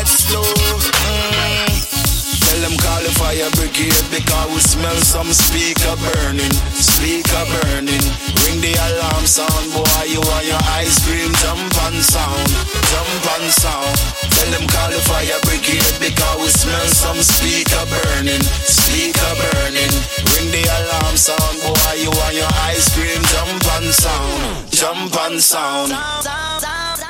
get slow. Tell them call the fire brigade because we smell some speaker burning. Speaker burning. Ring the alarm sound, boy, you want your ice cream. Jump and sound, jump and sound. Tell them call the fire brigade because we smell some speaker burning. Speaker burning. Ring the alarm sound, boy, you want your ice cream. Jump and sound, jump and sound.